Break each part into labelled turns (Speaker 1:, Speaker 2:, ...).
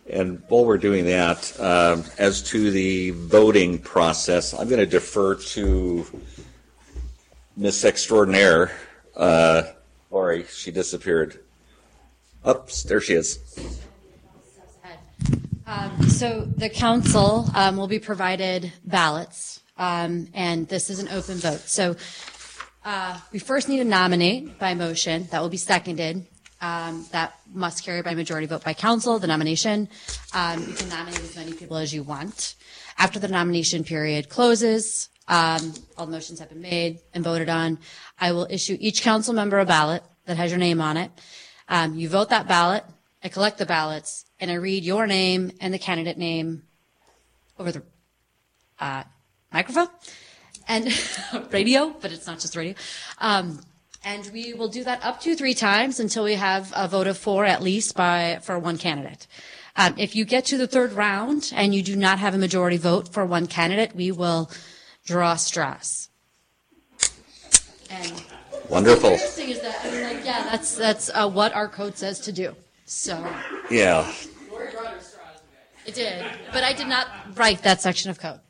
Speaker 1: And while we're doing that, as to the voting process, I'm going to defer to Miss Extraordinaire, Lori. She disappeared. Oops, there she is.
Speaker 2: So the council will be provided ballots, and this is an open vote. So we first need to nominate by motion. That will be seconded. That must carry by majority vote by council, the nomination. You can nominate as many people as you want. After the nomination period closes, all the motions have been made and voted on, I will issue each council member a ballot that has your name on it. You vote that ballot, I collect the ballots, and I read your name and the candidate name over the microphone and radio, but it's not just radio. And we will do that up to 3 times until we have a vote of 4 at least for one candidate. If you get to the 3rd round and you do not have a majority vote for one candidate, we will draw straws. And
Speaker 1: wonderful.
Speaker 2: The weirdest thing is that, that's what our code says to do. So
Speaker 1: yeah,
Speaker 2: it did, but I did not write that section of code.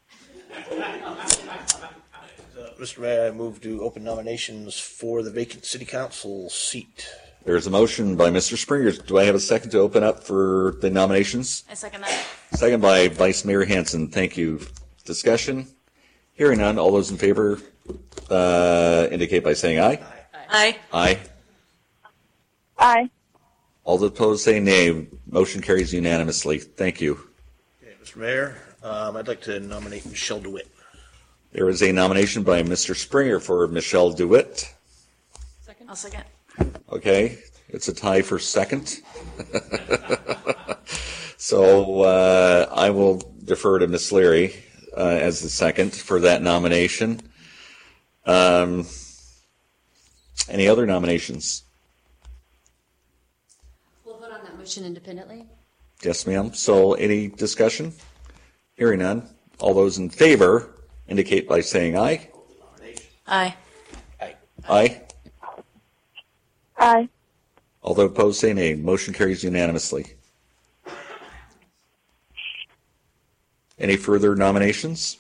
Speaker 3: Mr. Mayor, I move to open nominations for the vacant city council seat.
Speaker 1: there's a motion by Mr. Springer. Do I have a second to open up for the nominations?
Speaker 4: I second that.
Speaker 1: Second by Vice Mayor Hanson. Thank you. Discussion? Hearing none. All those in favor indicate by saying aye.
Speaker 4: Aye.
Speaker 1: Aye.
Speaker 5: Aye.
Speaker 1: All those opposed say nay. Motion carries unanimously. Thank you.
Speaker 3: Okay, Mr. Mayor, I'd like to nominate Michelle DeWitt.
Speaker 1: There is a nomination by Mr. Springer for Michelle DeWitt.
Speaker 4: I'll second.
Speaker 1: Okay, it's a tie for second. So I will defer to Ms. Leary as the second for that nomination. Any other nominations?
Speaker 2: We'll vote on that motion independently.
Speaker 1: Yes, ma'am. So any discussion? Hearing none. All those in favor indicate by saying aye.
Speaker 4: Aye.
Speaker 3: Aye.
Speaker 1: Aye.
Speaker 5: Aye.
Speaker 1: All those opposed say nay. Motion carries unanimously. Any further nominations?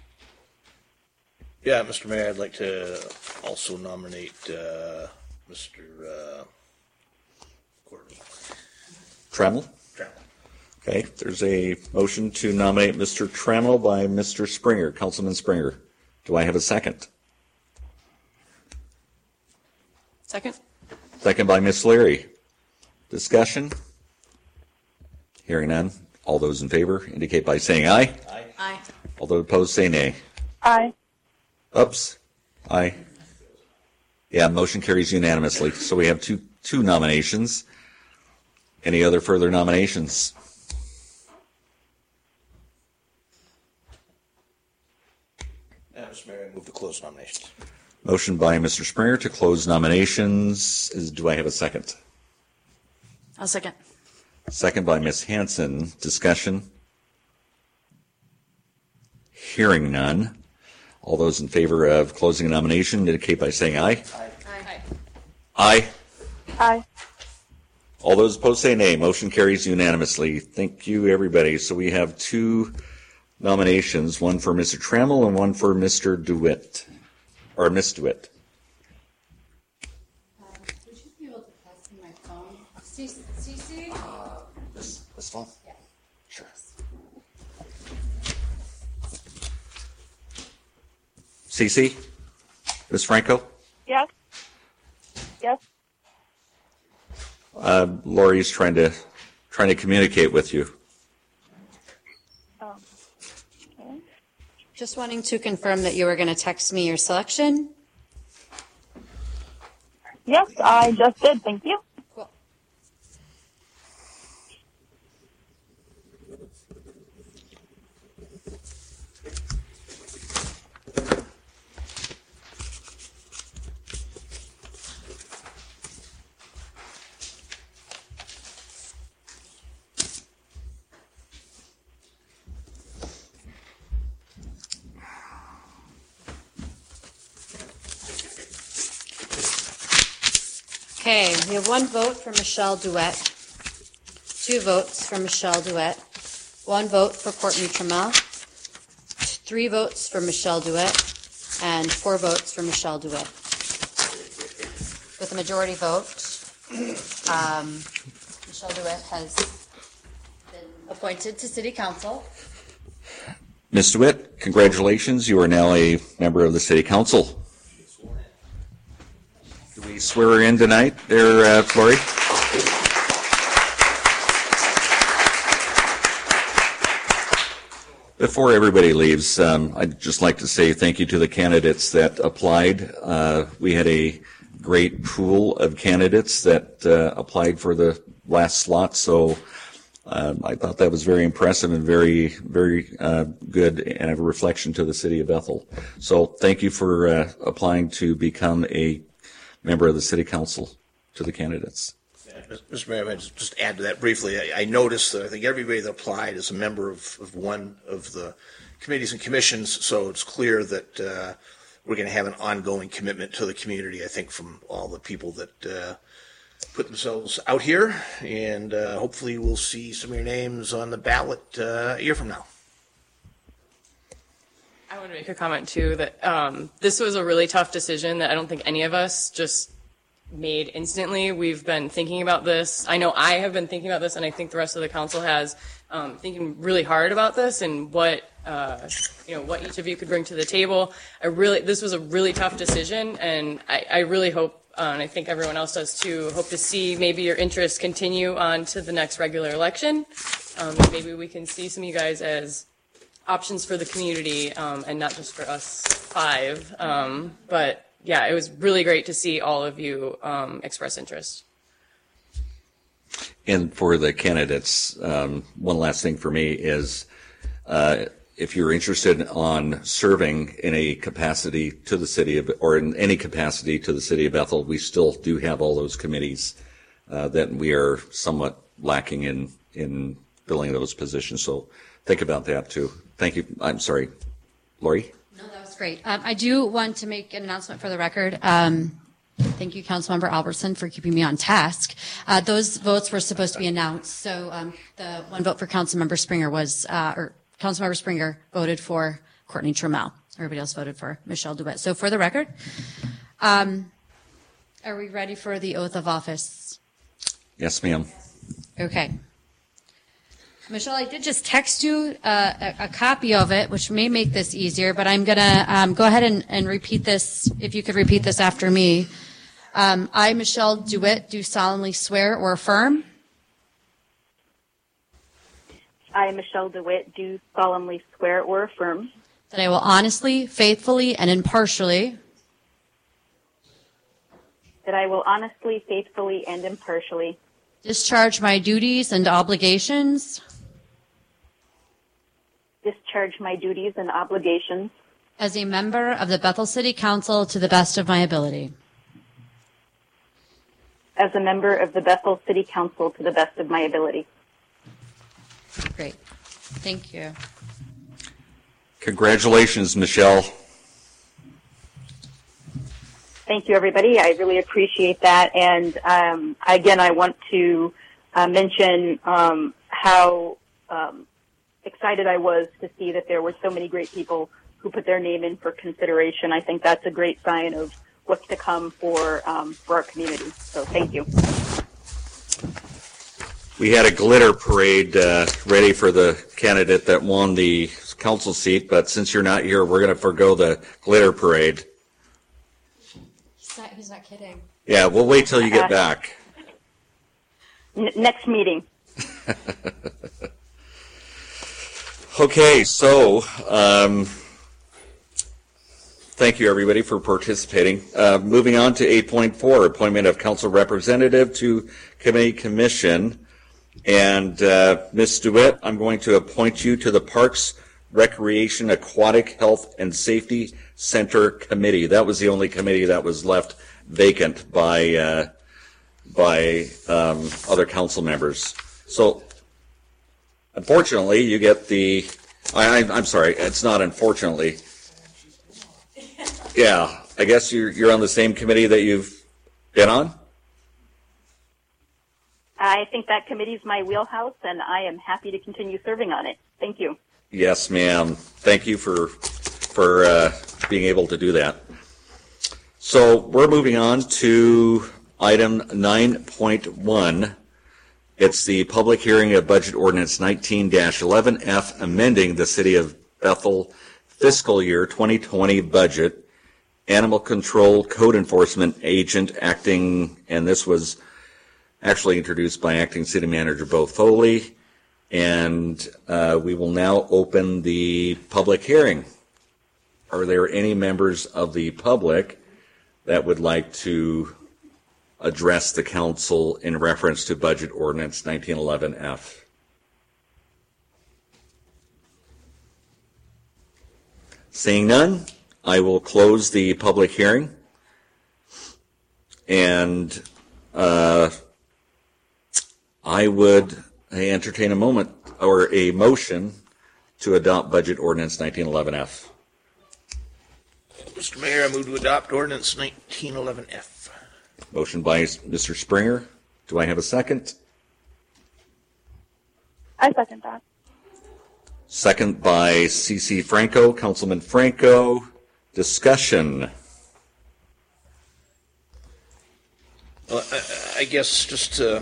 Speaker 3: Yeah, Mr. Mayor, I'd like to also nominate Mr. Courtney.
Speaker 1: Trammell?
Speaker 3: Trammell.
Speaker 1: Okay, there's a motion to nominate Mr. Trammell by Mr. Springer, Councilman Springer. Do I have a second?
Speaker 4: Second.
Speaker 1: Second by Ms. Leary. Discussion? Hearing none. All those in favor indicate by saying aye.
Speaker 3: Aye.
Speaker 4: Aye.
Speaker 1: All those opposed say nay.
Speaker 5: Aye.
Speaker 1: Oops. Aye. Yeah, motion carries unanimously. So we have two nominations. Any other further nominations?
Speaker 3: Mr. Mayor, I move to close nominations.
Speaker 1: Motion by Mr. Springer to close nominations. Do I have a second?
Speaker 4: I'll second.
Speaker 1: Second by Ms. Hanson. Discussion? Hearing none. All those in favor of closing a nomination indicate by saying aye.
Speaker 4: Aye.
Speaker 1: Aye.
Speaker 5: Aye.
Speaker 1: All those opposed say nay. Motion carries unanimously. Thank you, everybody. So we have 2 nominations, one for Mr. Trammell and one for Mr. DeWitt, or Miss DeWitt.
Speaker 2: Would you be able to pass me my phone? CC?
Speaker 1: This phone?
Speaker 2: Yeah.
Speaker 1: Sure. Cece? Ms. Franco?
Speaker 5: Yes. Yes.
Speaker 1: Lori's trying to communicate with you.
Speaker 5: Okay.
Speaker 2: Just wanting to confirm that you were going to text me your selection.
Speaker 5: Yes, I just did. Thank you.
Speaker 2: Cool. Okay, we have 1 vote for Michelle DeWitt. 2 votes for Michelle Duet, 1 vote for Courtney Trammell, 3 votes for Michelle Duet, and 4 votes for Michelle Duet. With a majority vote, Michelle Duet has been appointed to City Council.
Speaker 1: Ms. DeWitt, congratulations. You are now a member of the City Council. Do we swear her in tonight there, Lori? Before everybody leaves, I'd just like to say thank you to the candidates that applied. We had a great pool of candidates that applied for the last slot, so I thought that was very impressive and very, very good and a reflection to the city of Bethel. So thank you for applying to become a member of the City Council to the candidates.
Speaker 3: Mr. Mayor, I just add to that briefly. I noticed that I think everybody that applied is a member of one of the committees and commissions, so it's clear that we're going to have an ongoing commitment to the community, I think, from all the people that put themselves out here, and hopefully we'll see some of your names on the ballot a year from now.
Speaker 6: I want to make a comment too that this was a really tough decision that I don't think any of us just made instantly. We've been thinking about this. I know I have been thinking about this, and I think the rest of the council has, thinking really hard about this and what what each of you could bring to the table. This was a really tough decision, and I really hope, and I think everyone else does too, hope to see maybe your interest continue on to the next regular election. Maybe we can see some of you guys as options for the community, and not just for us 5. But yeah, it was really great to see all of you express interest.
Speaker 1: And for the candidates, one last thing for me is if you're interested on serving in a capacity to the city of, or in any capacity to the city of Bethel, we still do have all those committees that we are somewhat lacking in filling those positions. So think about that too. Thank you. I'm sorry, Lori?
Speaker 2: No, that was great. I do want to make an announcement for the record. Thank you, Councilmember Albertson, for keeping me on task. Those votes were supposed to be announced. So the 1 vote for Councilmember Springer was, or Councilmember Springer voted for Courtney Trammell. Everybody else voted for Michelle Duet. So for the record, are we ready for the oath of office?
Speaker 1: Yes, ma'am.
Speaker 2: Okay. Michelle, I did just text you a copy of it, which may make this easier, but I'm going to go ahead and repeat this, if you could repeat this after me. I, Michelle Duet, do solemnly swear or affirm.
Speaker 5: I, Michelle DeWitt, do solemnly swear or affirm
Speaker 2: That I will honestly, faithfully, and impartially
Speaker 5: that I will honestly, faithfully, and impartially
Speaker 2: discharge my duties and obligations
Speaker 5: discharge my duties and obligations
Speaker 2: as a member of the Bethel City Council to the best of my ability.
Speaker 5: as a member of the Bethel City Council to the best of my ability.
Speaker 2: Great. Thank you.
Speaker 1: Congratulations, Michelle.
Speaker 5: Thank you, everybody. I really appreciate that. And again, I want to mention how excited I was to see that there were so many great people who put their name in for consideration. I think that's a great sign of what's to come for our community. So thank you.
Speaker 1: We had a glitter parade ready for the candidate that won the council seat, but since you're not here, we're going to forego the glitter parade.
Speaker 2: He's not kidding.
Speaker 1: Yeah, we'll wait till you get back.
Speaker 5: Next meeting.
Speaker 1: Okay, so thank you, everybody, for participating. Moving on to 8.4, appointment of council representative to committee commission. And Ms. DeWitt, I'm going to appoint you to the Parks, Recreation, Aquatic Health, and Safety Center Committee. That was the only committee that was left vacant by other council members. So, unfortunately, you get the. I'm sorry, it's not unfortunately. Yeah, I guess you're on the same committee that you've been on.
Speaker 5: I think that committee is my wheelhouse, and I am happy to continue serving on it. Thank you.
Speaker 1: Yes, ma'am. Thank you for being able to do that. So we're moving on to item 9.1. It's the public hearing of Budget Ordinance 19-11F, amending the City of Bethel fiscal year 2020 budget, animal control code enforcement agent acting, and this was actually introduced by Acting City Manager Bo Foley. And we will now open the public hearing. Are there any members of the public that would like to address the council in reference to Budget Ordinance 1911F? Seeing none, I will close the public hearing. And I would entertain a moment or a motion to adopt Budget Ordinance 1911F.
Speaker 3: Mr. Mayor, I move to adopt ordinance 1911F.
Speaker 1: Motion by Mr. Springer. Do I have a second?
Speaker 5: I second that.
Speaker 1: Second by C.C. Franco. Councilman Franco. Discussion.
Speaker 3: Well, I guess just to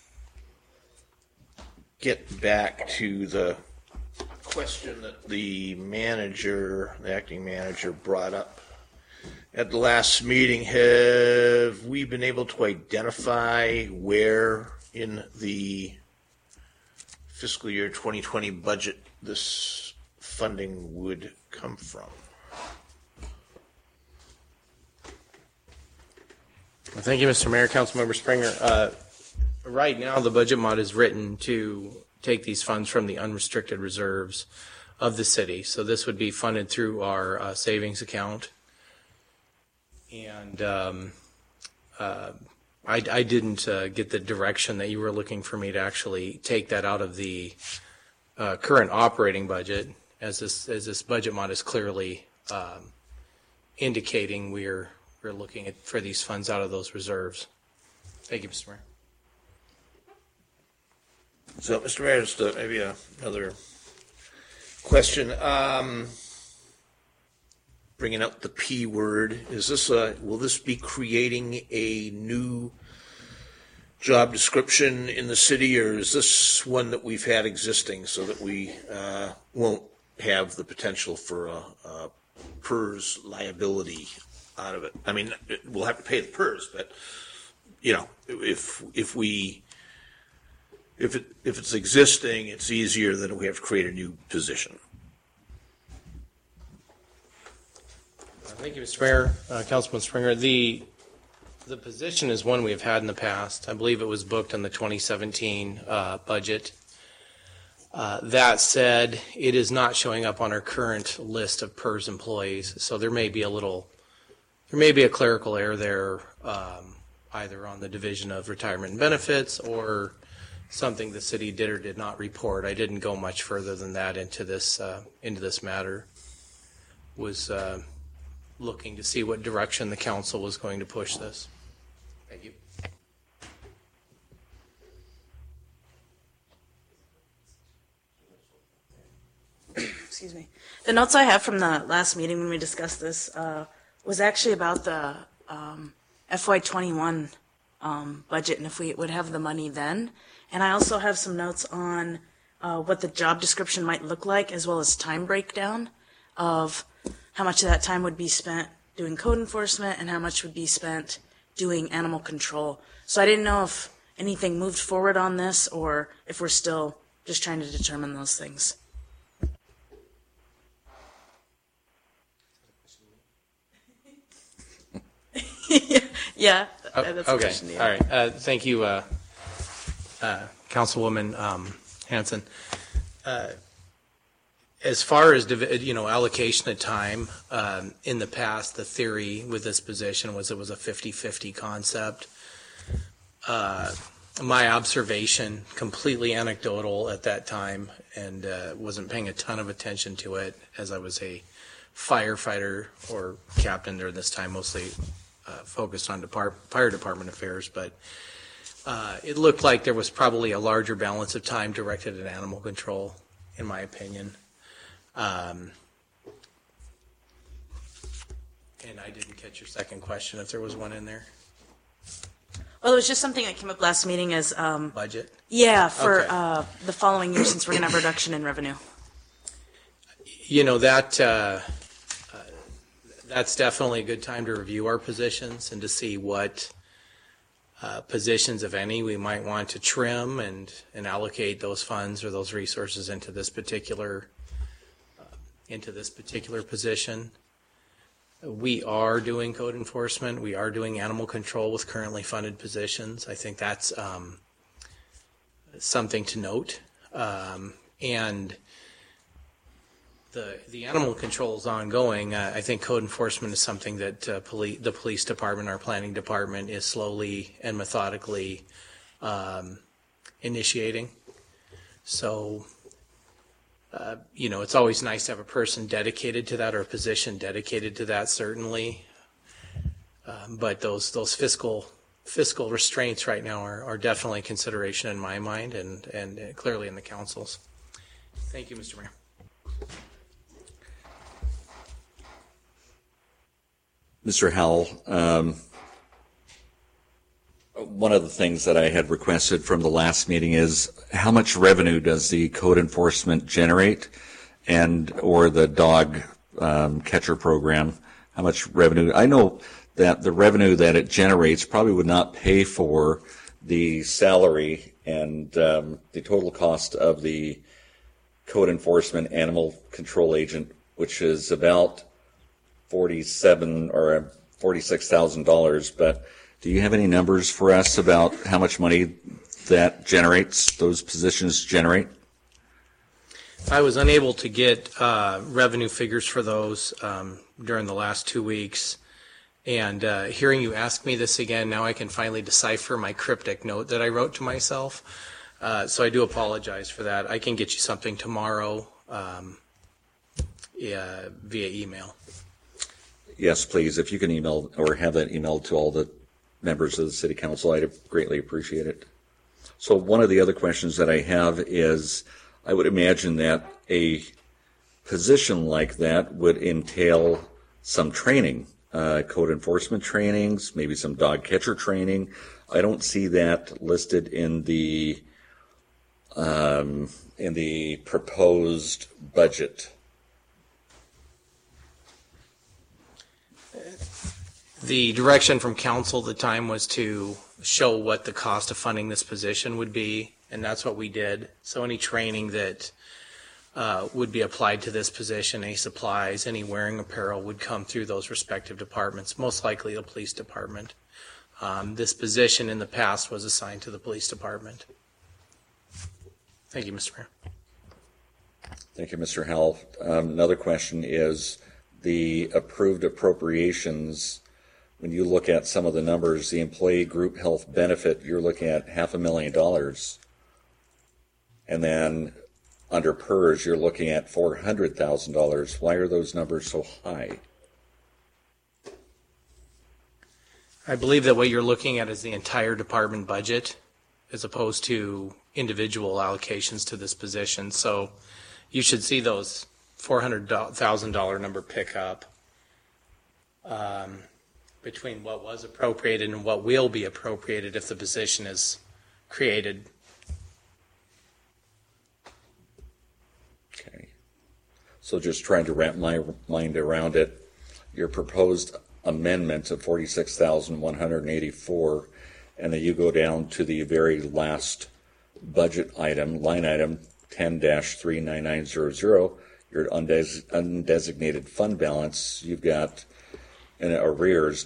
Speaker 3: get back to the question that the acting manager brought up at the last meeting, have we been able to identify where in the fiscal year 2020 budget this funding would come from?
Speaker 7: Well, thank you, Mr. Mayor, Councilmember Springer. Right now, the budget mod is written to take these funds from the unrestricted reserves of the city. So this would be funded through our savings account. And I didn't get the direction that you were looking for me to actually take that out of the current operating budget, as this budget mod is clearly indicating we're looking for these funds out of those reserves. Thank you, Mr. Mayor.
Speaker 3: So, Mr. Mayor, just maybe another question. Bringing up the P word, is this will this be creating a new job description in the city, or is this one that we've had existing so that we won't have the potential for a PERS liability out of it? I mean, we'll have to pay the PERS, but if it's existing, it's easier than we have to create a new position.
Speaker 7: Thank you, Mr. Mayor, Councilman Springer. The position is one we have had in the past. I believe it was booked in the 2017 budget. That said, it is not showing up on our current list of PERS employees, so there may be a clerical error there, either on the Division of Retirement and Benefits or something the city did or did not report. I didn't go much further than that into this matter. Was looking to see what direction the council was going to push this. Thank you.
Speaker 4: Excuse me. The notes I have from the last meeting when we discussed this was actually about the FY21 budget and if we would have the money then. And I also have some notes on what the job description might look like, as well as time breakdown of how much of that time would be spent doing code enforcement and how much would be spent doing animal control. So I didn't know if anything moved forward on this or if we're still just trying to determine those things. Yeah, that's a
Speaker 7: okay.
Speaker 4: question to you.
Speaker 7: All right. Thank you, Councilwoman Hanson. As far as allocation of time, in the past, the theory with this position was it was a 50-50 concept. My observation, completely anecdotal at that time, and wasn't paying a ton of attention to it as I was a firefighter or captain during this time, mostly focused on fire department affairs. But It looked like there was probably a larger balance of time directed at animal control, in my opinion. And I didn't catch your second question, if there was one in there.
Speaker 4: Well, it was just something that came up last meeting as,
Speaker 7: Budget?
Speaker 4: yeah, for
Speaker 7: Okay.
Speaker 4: the following year, since we're going to have reduction in revenue.
Speaker 7: You know, that's definitely a good time to review our positions and to see what positions, if any, we might want to trim and allocate those funds or those resources into this particular position. We are doing code enforcement. We are doing animal control with currently funded positions. I think that's something to note. And the animal control is ongoing. I think code enforcement is something that the police department, our planning department, is slowly and methodically initiating. So, you know, it's always nice to have a person dedicated to that or a position dedicated to that, certainly. But those fiscal restraints right now are definitely a consideration in my mind and clearly in the council's. Thank you, Mr. Mayor.
Speaker 1: Mr. Howell, one of the things that I had requested from the last meeting is how much revenue does the code enforcement generate or the dog catcher program, how much revenue? I know that the revenue that it generates probably would not pay for the salary and the total cost of the code enforcement animal control agent, which is about $46,000. But do you have any numbers for us about how much money that generates, those positions generate?
Speaker 7: I was unable to get revenue figures for those during the last 2 weeks. And hearing you ask me this again, now I can finally decipher my cryptic note that I wrote to myself. So I do apologize for that. I can get you something tomorrow via email.
Speaker 1: Yes, please. If you can email or have that emailed to all the members of the City Council, I'd greatly appreciate it. So one of the other questions that I have is, I would imagine that a position like that would entail some training, code enforcement trainings, maybe some dog catcher training. I don't see that listed in the proposed budget.
Speaker 7: The direction from council at the time was to show what the cost of funding this position would be, and that's what we did. So any training that would be applied to this position, any supplies, any wearing apparel would come through those respective departments, most likely the police department. This position in the past was assigned to the police department. Thank you, Mr. Mayor.
Speaker 1: Thank you, Mr. Howell. Another question is the approved appropriations. When you look at some of the numbers, the employee group health benefit, you're looking at $500,000. And then under PERS, you're looking at $400,000. Why are those numbers so high?
Speaker 7: I believe that what you're looking at is the entire department budget as opposed to individual allocations to this position. So you should see those $400,000 number pick up between what was appropriated and what will be appropriated if the position is created.
Speaker 1: Okay. So just trying to wrap my mind around it, your proposed amendment of $46,184, and then you go down to the very last budget item, line item 10-39900, your undesignated fund balance, you've got in arrears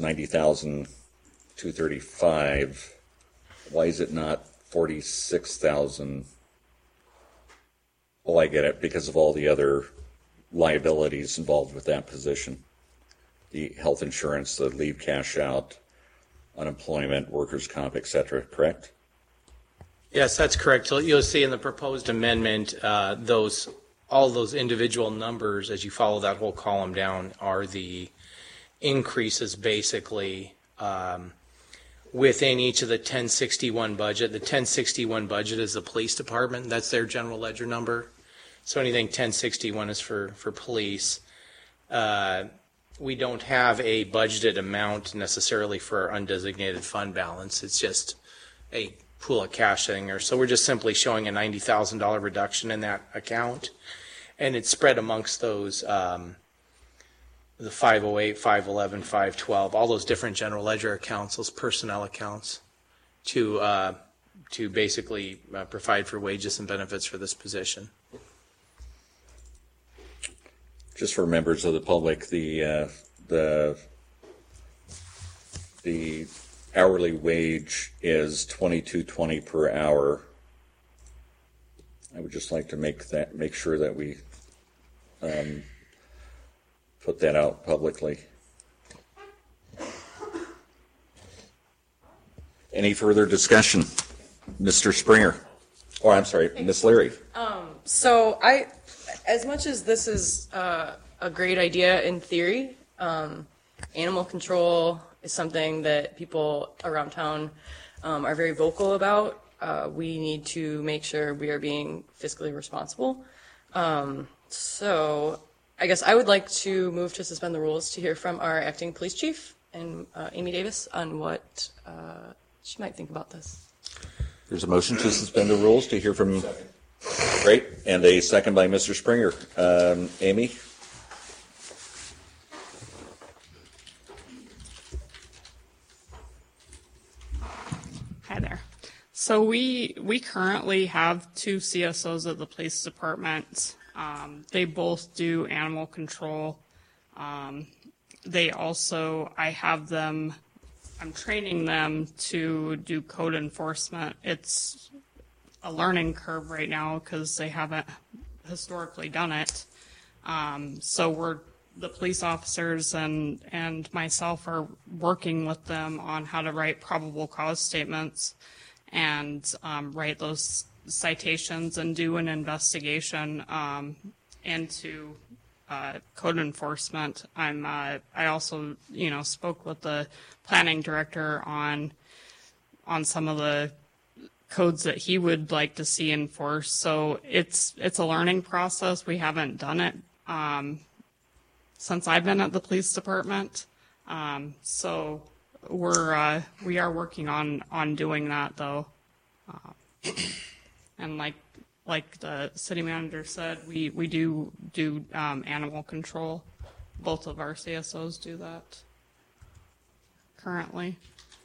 Speaker 1: $90,235. Why is it not $46,000? Oh, I get it, because of all the other liabilities involved with that position. The health insurance, the leave cash out, unemployment, workers' comp, etc., correct?
Speaker 7: Yes, that's correct. So you'll see in the proposed amendment, all those individual numbers, as you follow that whole column down, are the increases basically within each of the 1061 budget. The 1061 budget is the police department. That's their general ledger number. So anything 1061 is for police. We don't have a budgeted amount necessarily for our undesignated fund balance. It's just a pool of cash sitting there. So we're just simply showing a $90,000 reduction in that account. And it's spread amongst those, the 508, 511, 512, all those different general ledger accounts, those personnel accounts, to basically provide for wages and benefits for this position.
Speaker 1: Just for members of the public, the hourly wage is $22.20 per hour. I would just like to make sure that we put that out publicly. Any further discussion? Mr. Springer. Oh, I'm sorry, Ms. Leary.
Speaker 6: So as much as this is a great idea in theory, animal control is something that people around town are very vocal about. We need to make sure we are being fiscally responsible. So I guess I would like to move to suspend the rules to hear from our acting police chief and Amy Davis on what she might think about this.
Speaker 1: There's a motion to suspend the rules to hear from. Great, and a second by Mr. Springer. Amy?
Speaker 8: Hi there. So we currently have 2 CSOs at the police department. They both do animal control. They also, I'm training them to do code enforcement. It's a learning curve right now because they haven't historically done it. So the police officers and myself are working with them on how to write probable cause statements and write those citations and do an investigation into code enforcement. I also, spoke with the planning director on some of the codes that he would like to see enforced. So it's a learning process. We haven't done it since I've been at the police department. So we are working on doing that though. And like the city manager said, we do animal control. Both of our CSOs do that currently.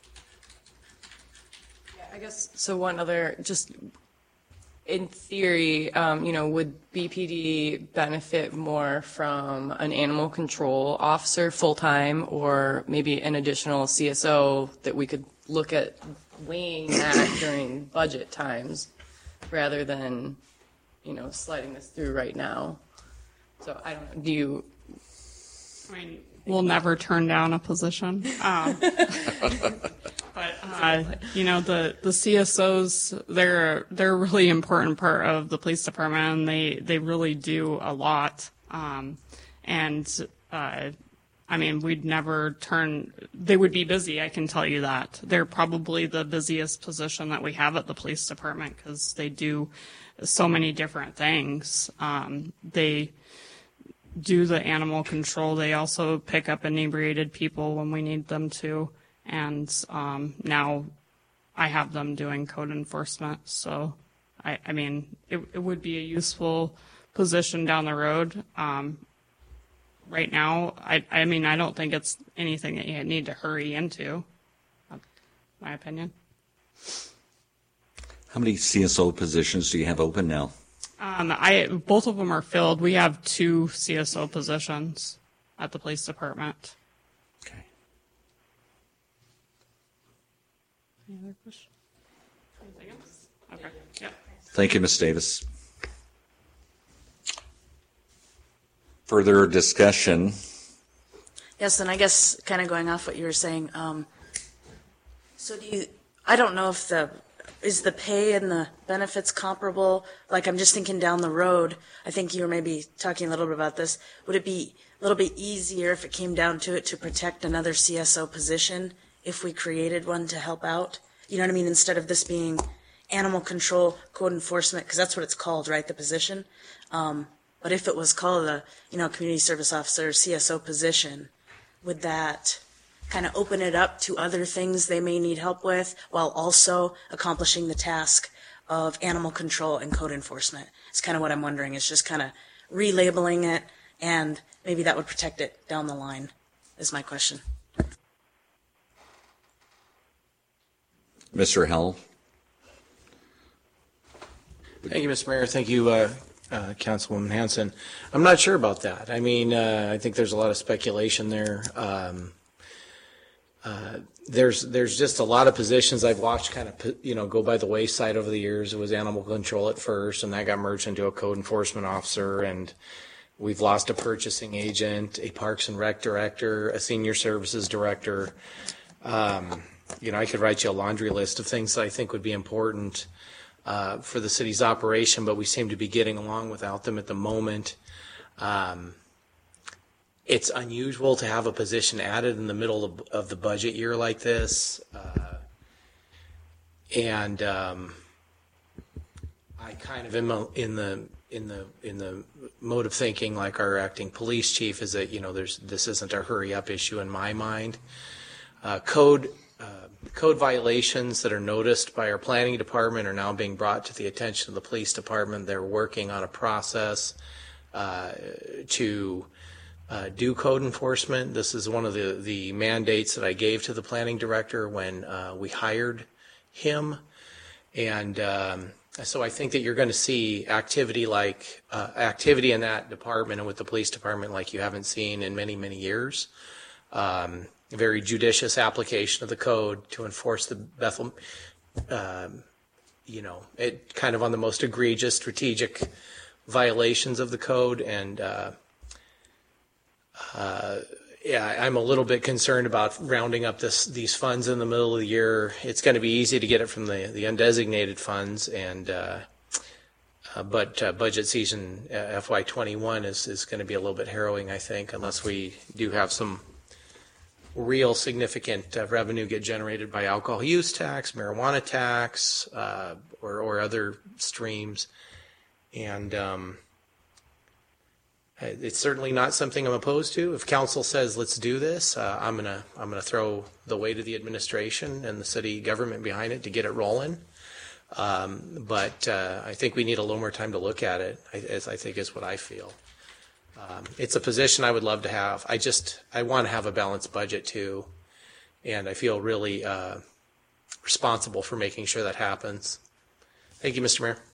Speaker 6: I guess, so one other, just in theory, would BPD benefit more from an animal control officer full-time or maybe an additional CSO that we could look at weighing that during budget times rather than, sliding this through right now? So I don't know,
Speaker 8: We'll never turn down a position. But the CSOs, they're a really important part of the police department, and they really do a lot. We'd never they would be busy, I can tell you that. They're probably the busiest position that we have at the police department because they do so many different things. They do the animal control. They also pick up inebriated people when we need them to. And now I have them doing code enforcement. So, it would be a useful position down the road. Right now, I don't think it's anything that you need to hurry into, my opinion.
Speaker 1: How many CSO positions do you have open now?
Speaker 8: Both of them are filled. We have 2 CSO positions at the police department.
Speaker 1: Okay.
Speaker 8: Any other questions? Anything else? Okay. Yeah.
Speaker 1: Thank you, Ms. Davis. Further discussion?
Speaker 4: Yes, and I guess kind of going off what you were saying, I don't know if is the pay and the benefits comparable? Like, I'm just thinking down the road, I think you were maybe talking a little bit about this. Would it be a little bit easier if it came down to it to protect another CSO position if we created one to help out? You know what I mean? Instead of this being animal control, code enforcement, because that's what it's called, right, the position? But if it was called a, community service officer, CSO position, would that kind of open it up to other things they may need help with while also accomplishing the task of animal control and code enforcement? It's kind of what I'm wondering. It's just kind of relabeling it, and maybe that would protect it down the line, is my question.
Speaker 1: Mr. Howell?
Speaker 7: Thank you, Mr. Mayor. Thank you, Councilwoman Hanson. I'm not sure about that. I mean, I think there's a lot of speculation there. There's just a lot of positions I've watched kind of, go by the wayside over the years. It was animal control at first, and that got merged into a code enforcement officer, and we've lost a purchasing agent, a Parks and Rec director, a senior services director. I could write you a laundry list of things that I think would be important for the city's operation, but we seem to be getting along without them at the moment. It's unusual to have a position added in the middle of the budget year like this. And I kind of am in the mode of thinking, like our acting police chief, is that, this isn't a hurry up issue in my mind. Code violations that are noticed by our planning department are now being brought to the attention of the police department. They're working on a process to do code enforcement. This is one of the mandates that I gave to the planning director when we hired him. And so I think that you're going to see activity in that department and with the police department like you haven't seen in many, many years. Very judicious application of the code to enforce the Bethel, it kind of on the most egregious strategic violations of the code. And I'm a little bit concerned about rounding up these funds in the middle of the year. It's going to be easy to get it from the undesignated funds, and but budget season FY21 is going to be a little bit harrowing, I think, unless we do have some real significant revenue get generated by alcohol use tax, marijuana tax, or other streams. And it's certainly not something I'm opposed to. If council says let's do this, I'm gonna throw the weight of the administration and the city government behind it to get it rolling. But I think we need a little more time to look at it. I think is what I feel. It's a position I would love to have. I want to have a balanced budget too, and I feel really responsible for making sure that happens. Thank you, Mr. Mayor.